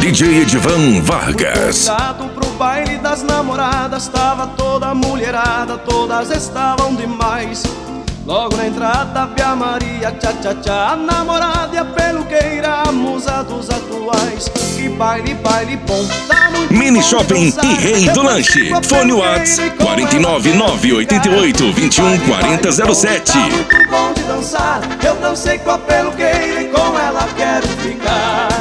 DJ Edivan Vargas. Pro baile das namoradas, tava toda mulherada, todas estavam demais. Logo na entrada vi a Maria, tchá tchá tchá, a namorada e a peluqueira, a musa dos atuais. Que baile, baile bom, tá muito Mini Shopping e Rei do Lanche. Fone WhatsApp 49988214007. Tá muito bom de dançar, eu dancei com a peluqueira e com ela quero ficar.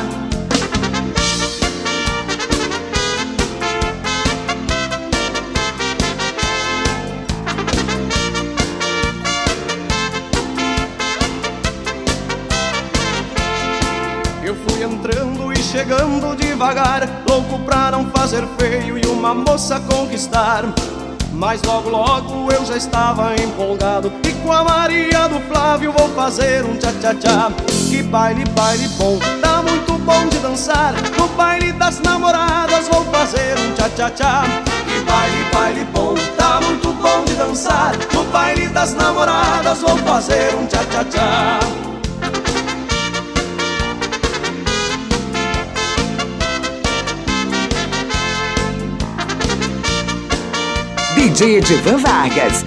Eu fui entrando e chegando devagar, louco pra não fazer feio e uma moça conquistar. Mas logo logo eu já estava empolgado, e com a Maria do Flávio vou fazer um tchá-tchá-tchá. Que baile, baile bom, tá muito bom de dançar. No baile das namoradas vou fazer um tchá-tchá-tchá. Que baile, baile bom, tá muito bom de dançar. No baile das namoradas vou fazer um tchá-tchá-tchá. DJ Edivan Vargas.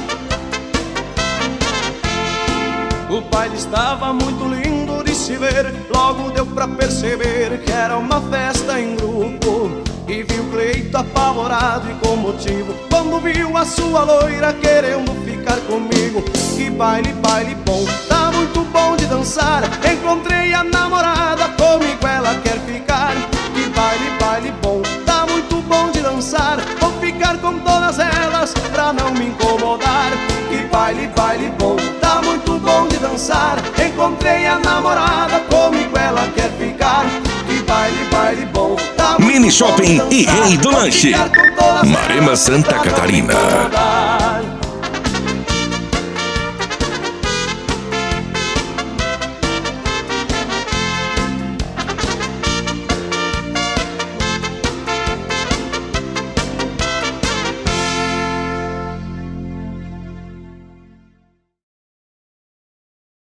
O baile estava muito lindo de se ver, logo deu pra perceber que era uma festa em grupo. E viu Cleito apavorado e com motivo, quando viu a sua loira querendo ficar comigo. Que baile, baile bom, tá muito bom de dançar. Encontrei a namorada, comigo ela quer ficar. Que baile, baile bom, tá muito bom de dançar. Vou ficar com todas elas pra não me incomodar. Que baile, baile bom, tá muito bom de dançar. Encontrei a namorada, comigo ela quer ficar. Que baile, baile bom, tá muito Mini Shopping bom de e dançar. Rei do Lanche. Vou ficar com todas Marema, elas Santa pra não me Catarina. incomodar.